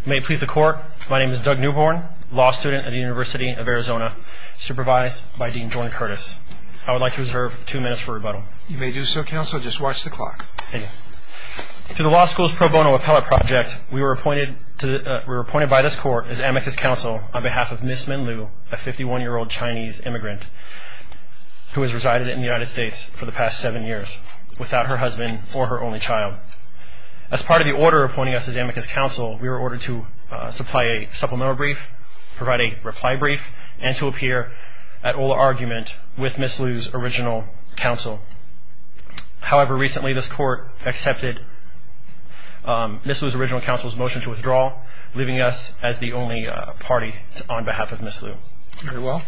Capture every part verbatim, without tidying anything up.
May it please the Court, my name is Doug Newborn, law student at the University of Arizona, supervised by Dean Jordan Curtis. I would like to reserve two minutes for rebuttal. You may do so, counsel. Just watch the clock. Thank you. Through the law school's pro bono appellate project, we were appointed to uh, we were appointed by this court as amicus counsel on behalf of Miss Min Liu, a fifty-one-year-old Chinese immigrant who has resided in the United States for the past seven years without her husband or her only child. As part of the order appointing us as amicus counsel, we were ordered to uh, supply a supplemental brief, provide a reply brief, and to appear at oral argument with Miss Liu's original counsel. However, recently this court accepted um, Miss Liu's original counsel's motion to withdraw, leaving us as the only uh, party to, on behalf of Miss Liu. Very well.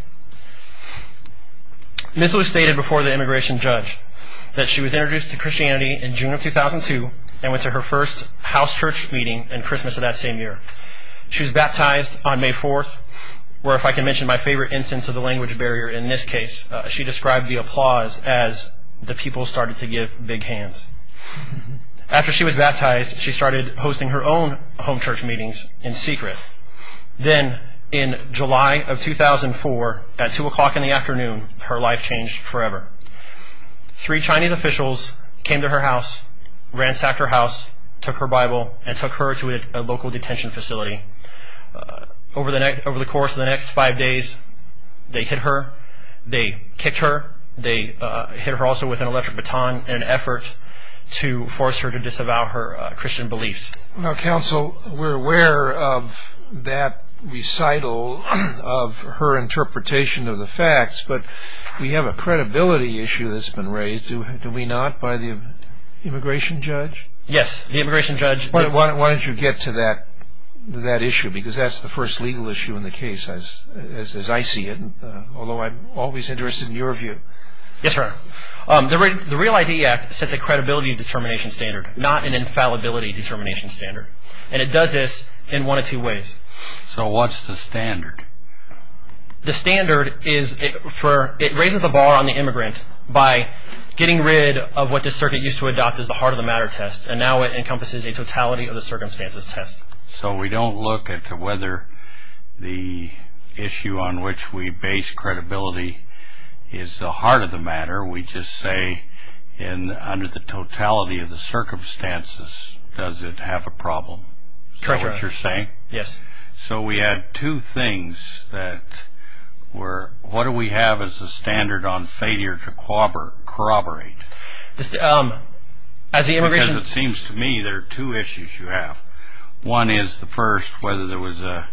Miss Liu stated before the immigration judge that she was introduced to Christianity in June of two thousand two and went to her first house church meeting in Christmas of that same year. She was baptized on May fourth, where, if I can mention my favorite instance of the language barrier in this case, uh, she described the applause as the people started to give big hands. After she was baptized, she started hosting her own home church meetings in secret. Then, in July of two thousand four, at two o'clock in the afternoon, her life changed forever. Three Chinese officials came to her house, ransacked her house, took her Bible, and took her to a, a local detention facility. Uh, over the ne- over the course of the next five days, they hit her, they kicked her, they uh, hit her also with an electric baton in an effort to force her to disavow her uh, Christian beliefs. Now, counsel, we're aware of that recital of her interpretation of the facts, but we have a credibility issue that's been raised, do, do we not, by the immigration judge? Yes, the immigration judge... Why, why, why don't you get to that that issue, because that's the first legal issue in the case as as, as I see it, uh, although I'm always interested in your view. Yes, Your Honor. Um, the, Re- the Real I D Act sets a credibility determination standard, not an infallibility determination standard. And it does this in one of two ways. So what's the standard? The standard is it, for it raises the bar on the immigrant by getting rid of what this circuit used to adopt as the heart of the matter test, and now it encompasses a totality of the circumstances test. So we don't look at whether the issue on which we base credibility is the heart of the matter. We just say, in under the totality of the circumstances, does it have a problem? Is Correct, that what you're saying? Yes. So we had two things that were, what do we have as the standard on failure to corroborate? This, um, as the immigration... Because it seems to me there are two issues you have. One is the first, whether there was a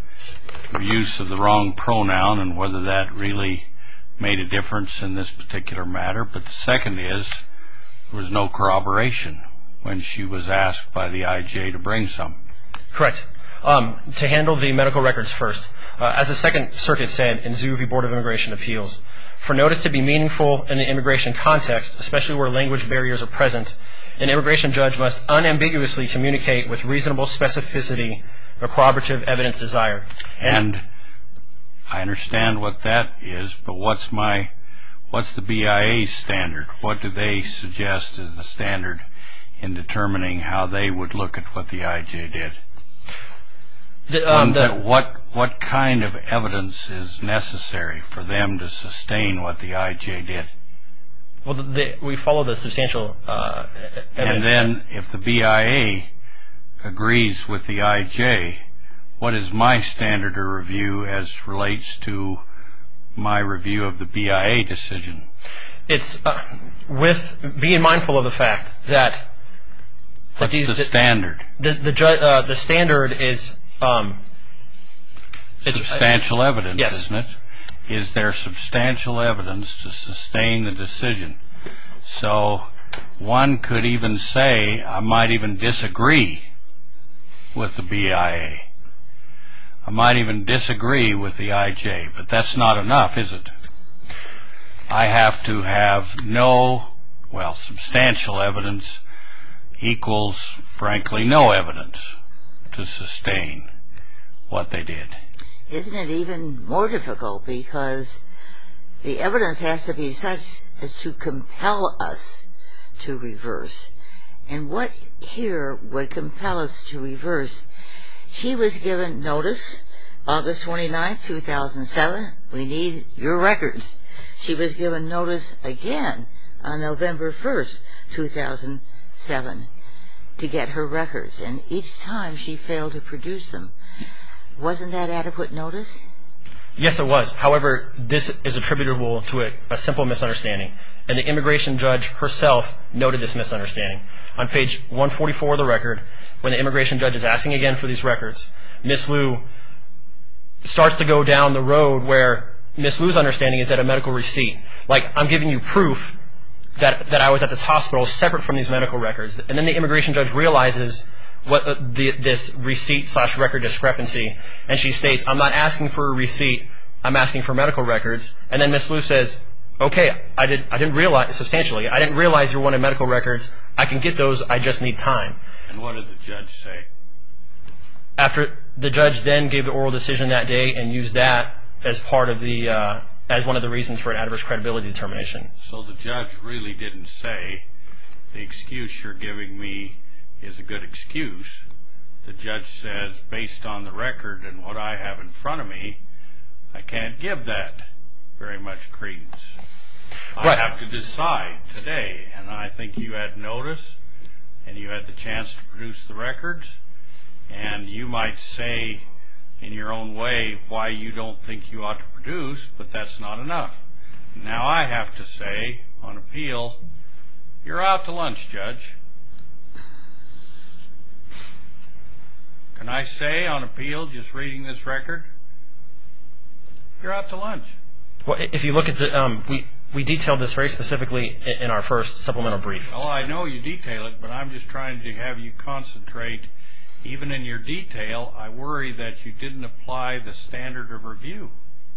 use of the wrong pronoun and whether that really made a difference in this particular matter. But the second is there was no corroboration when she was asked by the I J to bring some. Correct. Um, to handle the medical records first, uh, as the Second Circuit said in Zhu v. Board of Immigration Appeals, for notice to be meaningful in the immigration context, especially where language barriers are present, an immigration judge must unambiguously communicate with reasonable specificity the corroborative evidence desired. And, and I understand what that is, but what's my, what's the B I A's standard? What do they suggest is the standard in determining how they would look at what the I J did? The, um, the, what what kind of evidence is necessary for them to sustain what the I J did? Well, the, the, we follow the substantial uh, evidence. And then if the B I A agrees with the I J, what is my standard of review as relates to my review of the B I A decision? It's uh, with being mindful of the fact that... What's these, the standard? The, the, the, uh, the standard is... Um, substantial uh, evidence, yes. Isn't it? Is there substantial evidence to sustain the decision? So one could even say, I might even disagree with the B I A. I might even disagree with the I J, but that's not enough, is it? I have to have no, well, substantial evidence equals, frankly, no evidence to sustain what they did. Isn't it even more difficult because the evidence has to be such as to compel us to reverse? And what here would compel us to reverse She was given notice August twenty-ninth, two thousand seven. We need your records. She was given notice again on November first, two thousand seven, to get her records, and each time she failed to produce them. Wasn't that adequate notice? Yes, it was. However, this is attributable to a, a simple misunderstanding, and the immigration judge herself noted this misunderstanding. On page one forty-four of the record, when the immigration judge is asking again for these records, Miss Liu starts to go down the road where Miss Liu's understanding is that a medical receipt, like, I'm giving you proof that that I was at this hospital separate from these medical records. And then the immigration judge realizes what uh, the, this receipt slash record discrepancy, and she states, I'm not asking for a receipt, I'm asking for medical records. And then Miss Liu says, okay, I, did, I didn't realize, substantially, I didn't realize you wanted medical records. I can get those, I just need time. And what did the judge say? After the judge then gave the oral decision that day and used that as part of the, uh, as one of the reasons for an adverse credibility determination. So the judge really didn't say, the excuse you're giving me is a good excuse. The judge says, based on the record and what I have in front of me, I can't give that very much credence. Right. I have to decide today, and I think you had notice, and you had the chance to produce the records, and you might say in your own way why you don't think you ought to produce, but that's not enough. Now I have to say, on appeal, you're out to lunch, Judge. Can I say on appeal, just reading this record, you're out to lunch? Well, if you look at the, um, we, we detailed this very specifically in, in our first supplemental brief. Well, I know you detail it, but I'm just trying to have you concentrate. Even in your detail, I worry that you didn't apply the standard of review.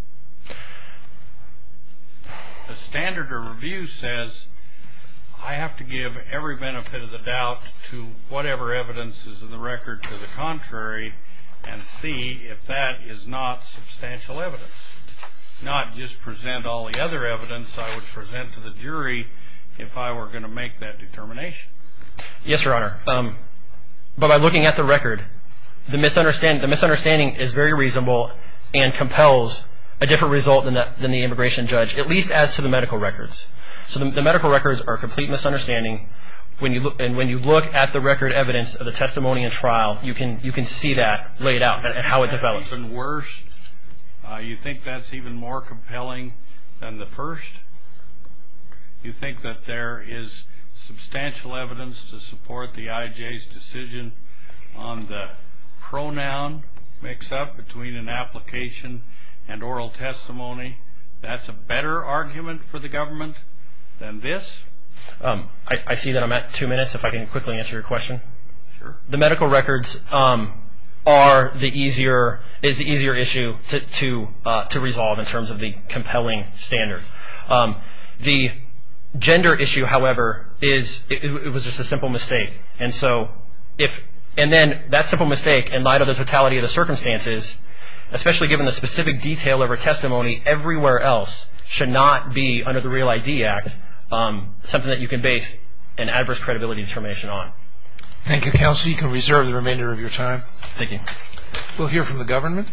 The standard of review says I have to give every benefit of the doubt to whatever evidence is in the record to the contrary and see if that is not substantial evidence. Not just present all the other evidence I would present to the jury if I were going to make that determination. Yes, Your Honor. Um, but by looking at the record, the misunderstanding, the misunderstanding is very reasonable and compels a different result than the, than the immigration judge, at least as to the medical records. So the, the medical records are a complete misunderstanding. When you look, and when you look at the record evidence of the testimony and trial, you can you can see that laid out and, and how it develops. Even worse, uh, you think that's even more compelling than the first? You think that there is substantial evidence to support the I J's decision on the pronoun mix-up between an application and oral testimony? That's a better argument for the government than this? Um, I, I see that I'm at two minutes. If I can quickly answer your question. Sure. The medical records um, are the easier is the easier issue to to uh, to resolve in terms of the compelling standard. Um, the gender issue, however, is it, it was just a simple mistake, and so if and then that simple mistake, in light of the totality of the circumstances, especially given the specific detail of her testimony everywhere else, should not be under the Real I D Act um, something that you can base an adverse credibility determination on. Thank you, counsel. You can reserve the remainder of your time. Thank you. We'll hear from the government.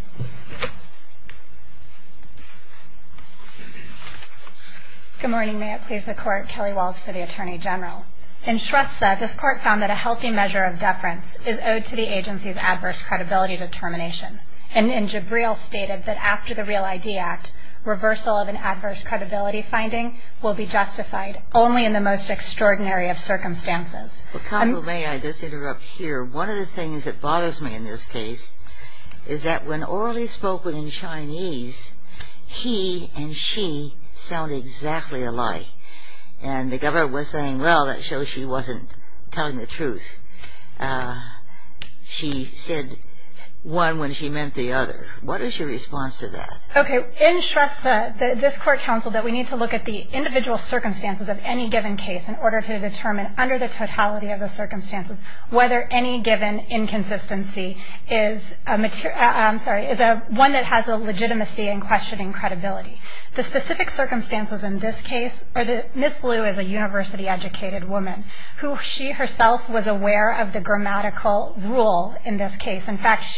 Good morning. May it please the Court. Kelly Walls for the Attorney General. In Shrestha, this Court found that a healthy measure of deference is owed to the agency's adverse credibility determination. And, and Jabril stated that after the Real I D Act, reversal of an adverse credibility finding will be justified only in the most extraordinary of circumstances. Well, counsel, um, may I just interrupt here? One of the things that bothers me in this case is that when orally spoken in Chinese, he and she sound exactly alike. And the government was saying, well, that shows she wasn't telling the truth. Uh, she said one when she meant the other. What is your response to that? Okay. In Shrestha, the, this Court counseled that we need to look at the individual circumstances of any given case in order to determine, under the totality of the circumstances, whether any given inconsistency is a mater- uh, I'm sorry, is a one that has a legitimacy in questioning credibility. The specific circumstances in this case are that Miss Liu is a university-educated woman who she herself was aware of the grammatical rule in this case. In fact, she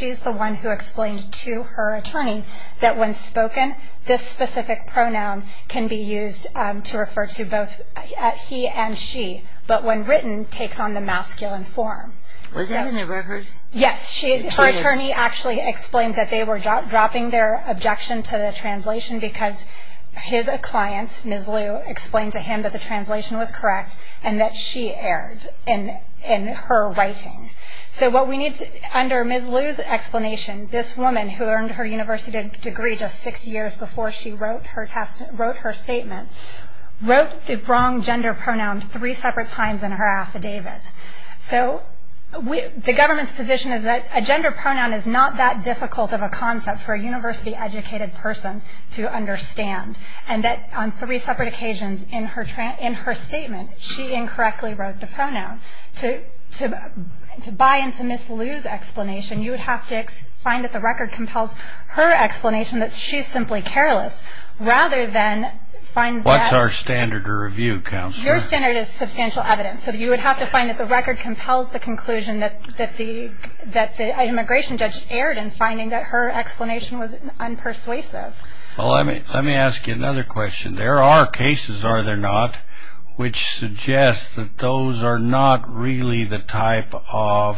she's the one who explained to her attorney that when spoken, this specific pronoun can be used um, to refer to both uh, he and she, but when written, takes on the masculine form. Was that So- in the record? Yes, she, She her had- attorney actually explained that they were dro- dropping their objection to the translation because his client, Miz Liu, explained to him that the translation was correct and that she erred in in her writing. So what we need to, under Miz Liu's explanation, this woman who earned her university degree just six years before she wrote her test, wrote her statement, wrote the wrong gender pronoun three separate times in her affidavit. So we, the government's position is that a gender pronoun is not that difficult of a concept for a university-educated person to understand, and that on three separate occasions in her tra- in her statement, she incorrectly wrote the pronoun. To to to buy into Miss Liu's explanation, you would have to ex- find that the record compels her explanation that she's simply careless, rather than find What's that our standard of review, Counselor? your standard is substantial evidence. So you would have to find that the record compels the conclusion that, that the that the immigration judge erred in finding that her explanation was unpersuasive. Well, let me let me ask you another question. There are cases, are there not, which suggest that those are not really the type of,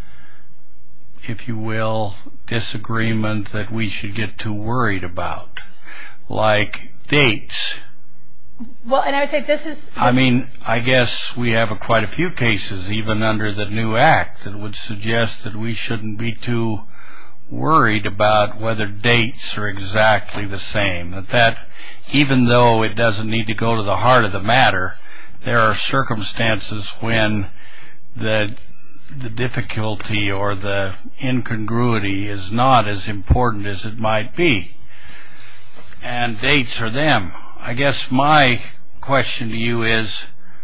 if you will, disagreement that we should get too worried about, like dates. Well, and I would say this is... This I mean, I guess we have a, quite a few cases, even under the new act, that would suggest that we shouldn't be too worried about whether dates are exactly the same. That that, even though it doesn't need to go to the heart of the matter, there are circumstances when the the difficulty or the incongruity is not as important as it might be. And dates are them. I guess my question to you is,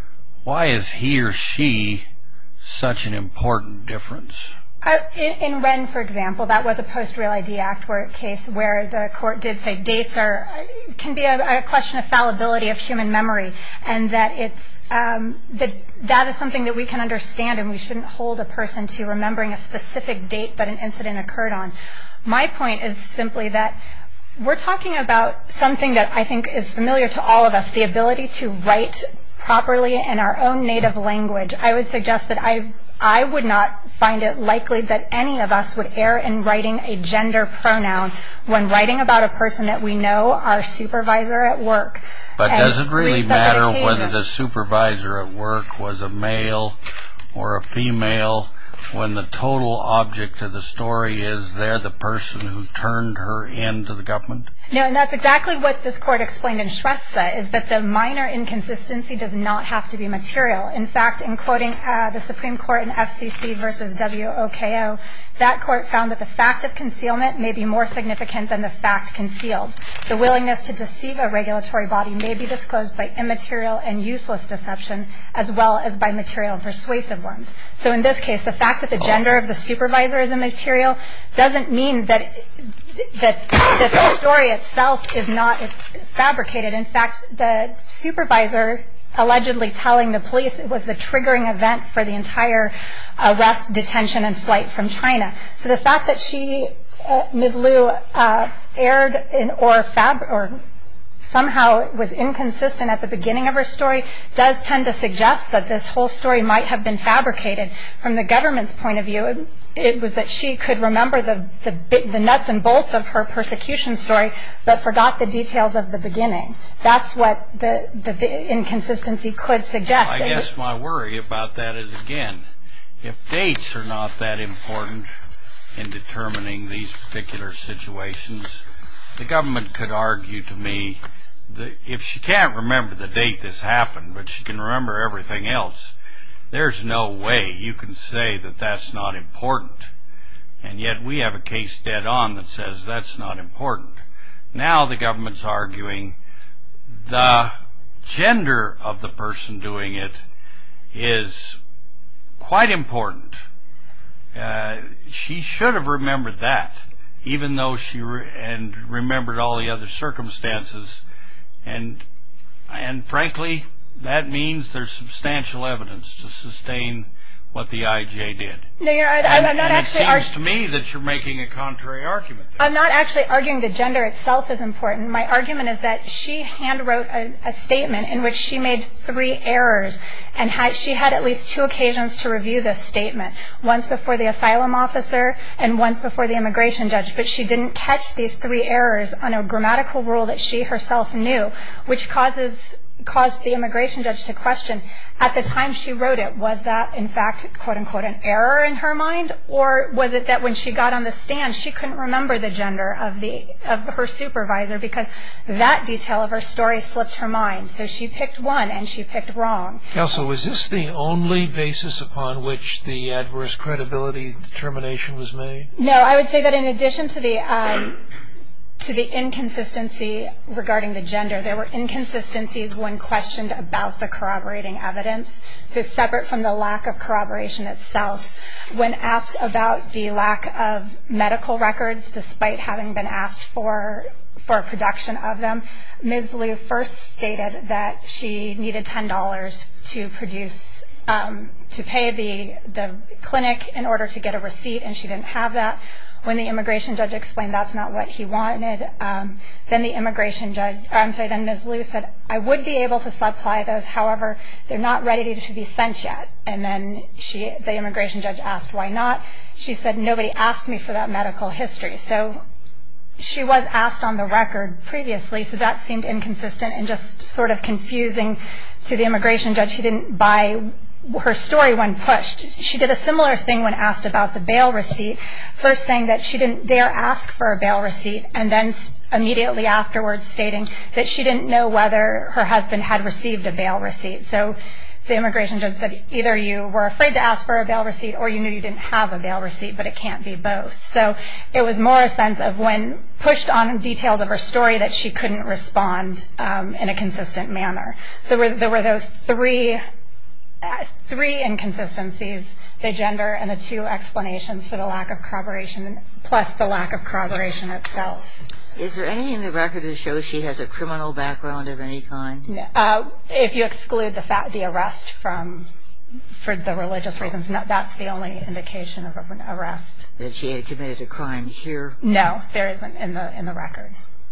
why is he or she such an important difference? Uh, in, in Wren, for example, that was a post-Real I D Act where, case where the court did say dates are can be a, a question of fallibility of human memory, and that it's um, that that is something that we can understand, and we shouldn't hold a person to remembering a specific date that an incident occurred on. My point is simply that we're talking about something that I think is familiar to all of us, the ability to write properly in our own native language. I would suggest that I I would not find it likely that any of us would err in writing a gender pronoun when writing about a person that we know, our supervisor at work. But And does it really three separate matter whether occasions. the supervisor at work was a male or a female when the total object of the story is they're the person who turned her into the government? No, and that's exactly what this court explained in Schwester, is that the minor inconsistency does not have to be material. In fact, in quoting uh, the Supreme Court in F C C versus W O K O, that court found that the fact of concealment may be more significant than the fact concealed. The willingness to deceive a regulatory body may be disclosed by immaterial and useless deception as well as by material and persuasive ones. So in this case, the fact that the gender of the supervisor is immaterial doesn't mean that that, that the story itself is not fabricated. In fact, the supervisor allegedly telling the police it was the triggering event for the entire arrest, detention, and flight from China. So the fact that she, uh, Miz Liu, uh, erred in or fab or somehow was inconsistent at the beginning of her story does tend to suggest that this whole story might have been fabricated. From the government's point of view, it, it was that she could remember the, the the nuts and bolts of her persecution story, but forgot the details of the beginning. That's what the, the, the inconsistency could suggest. I guess my worry about that is, again, if dates are not that important in determining these particular situations, the government could argue to me that if she can't remember the date this happened, but she can remember everything else, there's no way you can say that that's not important. And yet we have a case dead on that says that's not important. Now the government's arguing the gender of the person doing it is quite important. Uh, she should have remembered that, even though she re- and remembered all the other circumstances. And and frankly, that means there's substantial evidence to sustain what the I J did. No, you're, I, And, I'm not and actually. it seems Arg- to me that you're making a contrary argument there. I'm not actually arguing the gender itself is important. My argument is that she handwrote a, a statement in which she made three errors, and had, she had at least two occasions to review this statement, once before the asylum officer and once before the immigration judge, but she didn't catch these three errors on a grammatical rule that she herself knew, which causes caused the immigration judge to question, at the time she wrote it, was that in fact, quote unquote, an error in her mind, or was it that when she got on the stand she couldn't remember the gender of the of her supervisor because that detail of her story slipped her mind, so she picked one and she picked wrong. Counsel, was this the only basis upon which the adverse credibility determination was made? No, I would say that in addition to the um, to the inconsistency regarding the gender, there were inconsistencies when questioned about the corroborating evidence. So separate from the lack of corroboration itself, when asked about the lack of medical records, despite having been asked for for production of them, Miz Liu first stated that she needed ten dollars to produce um, to pay the the clinic in order to get a receipt, and she didn't have that. When the immigration judge explained that's not what he wanted, um, then the immigration judge, or I'm sorry, then Miz Liu said, I would be able to supply those, however, they're not ready to be sent yet. And then she, the immigration judge asked why not. She said, nobody asked me for that medical history. So she was asked on the record previously, so that seemed inconsistent and just sort of confusing to the immigration judge. He didn't buy her story when pushed. She did a similar thing when asked about the bail receipt, first saying that she didn't dare ask for a bail receipt, and then immediately afterwards stating that she didn't know whether her husband had received a bail receipt. So the immigration judge said either you were afraid to ask for a bail receipt or you knew you didn't have a bail receipt, but it can't be both. So it was more a sense of when pushed on details of her story that she couldn't respond um, in a consistent manner. So there were those three three inconsistencies, the gender and the two explanations for the lack of corroboration, plus the lack of corroboration itself. Is there anything in the record that shows she has a criminal background of any kind? No, uh, if you exclude the fact, the arrest from, for the religious reasons, no, that's the only indication of an arrest. That she had committed a crime here? No, there isn't in the in the record.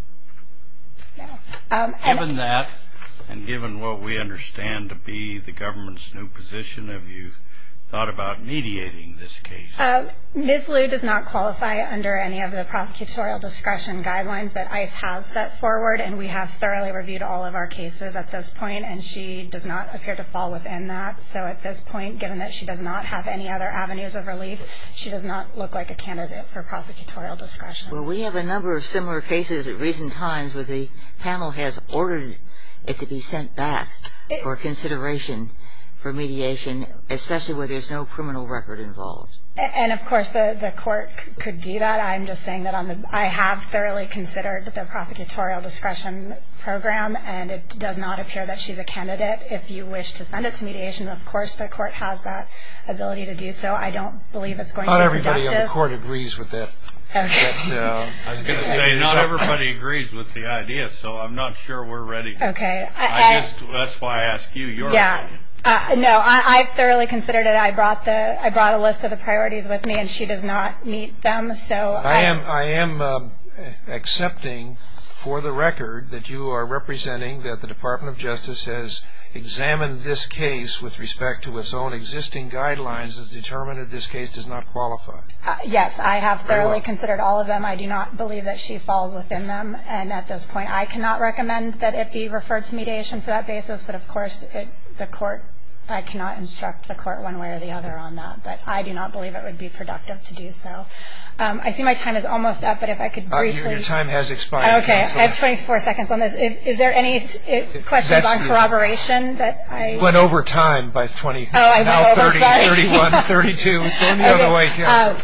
No. Um, Given that, and given what we understand to be the government's new position, have you thought about mediating this case? Uh, Miz Liu does not qualify under any of the prosecutorial discretion guidelines that ICE has set forward, and we have thoroughly reviewed all of our cases at this point, and she does not appear to fall within that. So at this point, given that she does not have any other avenues of relief, she does not look like a candidate for prosecutorial discretion. Well, we have a number of similar cases at recent times where the panel has ordered it to be sent back for consideration for mediation, especially where there's no criminal record involved. And of course, the, the court could do that. I'm just saying that on the I have thoroughly considered the prosecutorial discretion program, and it does not appear that she's a candidate. If you wish to send it to mediation, of course, the court has that ability to do so. I don't believe it's going not to be everybody productive. on the court agrees with that. Okay. That, uh, I was going to say, not everybody agrees with the idea, so I'm not sure we're ready. Okay. I, I, just, that's why I asked you your yeah. opinion. Uh, no, I, I've thoroughly considered it. I brought the I brought a list of the priorities with me, and she does not meet them. So I am I am um, accepting, for the record, that you are representing that the Department of Justice has examined this case with respect to its own existing guidelines, has determined that this case does not qualify. Uh, yes, I have Very thoroughly well. considered all of them. I do not believe that she falls within them, and at this point, I cannot recommend that it be referred to mediation for that basis. But of course, it, the court. I cannot instruct the court one way or the other on that, but I do not believe it would be productive to do so. Um, I see my time is almost up, but if I could briefly... Uh, your, your time has expired. Okay, Counsel. I have twenty-four seconds on this. Is, is there any uh, questions That's on the- corroboration that I... Went over time by twenty. Oh, I went now over, thirty, sorry. thirty-one, thirty-two. It's going the Okay, other way, Counsel.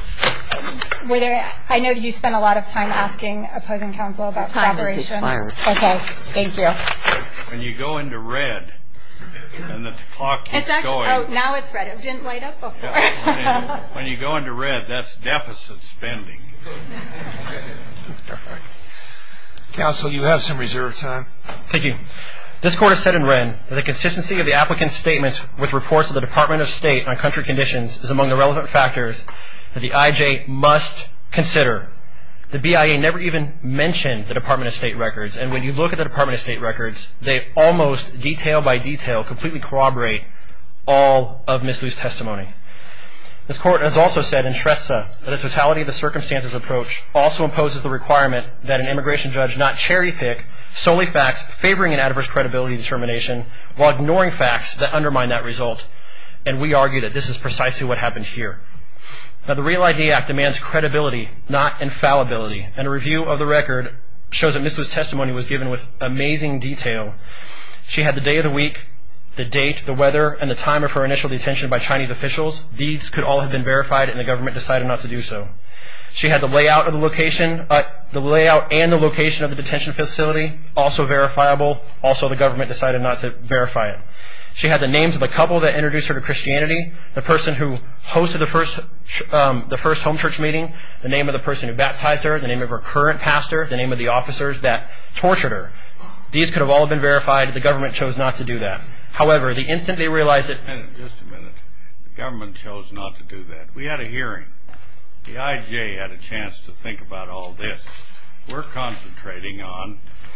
uh, Were there, I know you spent a lot of time asking opposing counsel about Time has corroboration. expired. Okay, thank you. When you go into red, and the clock keeps It's actually, going. oh, now it's red. It didn't light up before. Yeah, when, it- when you go into red, that's deficit spending. Counsel, you have some reserve time. Thank you. This court has said in Wren that the consistency of the applicant's statements with reports of the Department of State on country conditions is among the relevant factors that the I J must consider. The B I A never even mentioned the Department of State records, and when you look at the Department of State records, they almost detail by detail completely corroborate all of Miz Liu's testimony. This court has also said in Shrestha that the totality of the circumstances approach also imposes the requirement that an immigration judge not cherry pick solely facts favoring an adverse credibility determination while ignoring facts that undermine that result. And we argue that this is precisely what happened here. Now, the Real I D Act demands credibility, not infallibility, and a review of the record shows that Miz Liu's testimony was given with amazing detail. She had the day of the week, the date, the weather, and the time of her initial detention by Chinese officials. These could all have been verified, and the government decided not to do so. She had the layout of the location, uh, the layout and the location of the detention facility, also verifiable. Also, the government decided not to verify it. She had the names of the couple that introduced her to Christianity, the person who hosted the first, um, the first home church meeting, the name of the person who baptized her, the name of her current pastor, the name of the officers that tortured her. These could have all been verified. The government chose not to do that. However, the instant they realized it... Just a minute. The government chose not to do that. We had a hearing. The I J had a chance to think about all this. We're concentrating on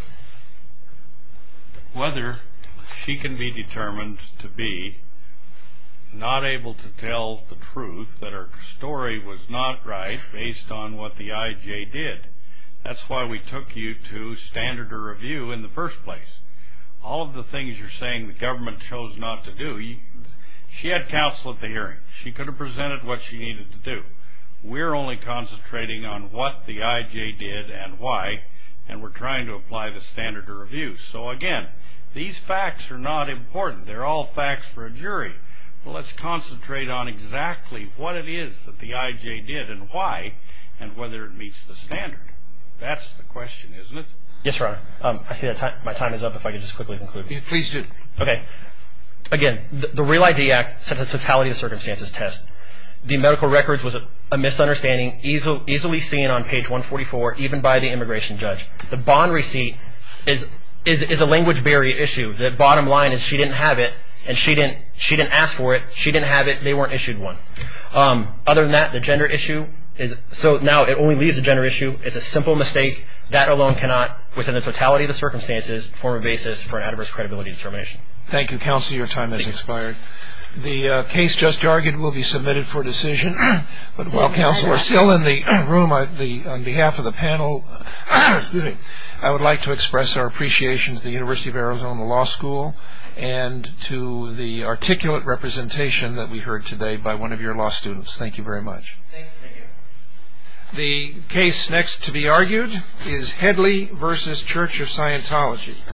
whether she can be determined to be not able to tell the truth, that her story was not right based on what the I J did. That's why we took you to standard of review in the first place. All of the things you're saying the government chose not to do, you, she had counsel at the hearing. She could have presented what she needed to do. We're only concentrating on what the I J did and why, and we're trying to apply the standard of review. So again, these facts are not important. They're all facts for a jury. Well, let's concentrate on exactly what it is that the I J did and why, and whether it meets the standard. That's the question, isn't it? Yes, Your Honor. Um, I see that time, my time is up. If I could just quickly conclude. Yeah, please do. Okay. Again, the, the Real I D Act sets a totality of circumstances test. The medical records was a, a misunderstanding, easily, easily seen on page one forty-four, even by the immigration judge. The bond receipt is is is a language barrier issue. The bottom line is she didn't have it, and she didn't she didn't ask for it. She didn't have it. They weren't issued one. Um, other than that, the gender issue is so now it only leaves a gender issue. It's a simple mistake. That alone cannot, within the totality of the circumstances, form a basis for an adverse credibility determination. Thank you, counsel. Your time has expired. The uh, case just argued will be submitted for decision. But while counsel are still in the room, I, the, on behalf of the panel, excuse me, I would like to express our appreciation to the University of Arizona Law School and to the articulate representation that we heard today by one of your law students. Thank you very much. Thank you. The case next to be argued is Headley versus Church of Scientology.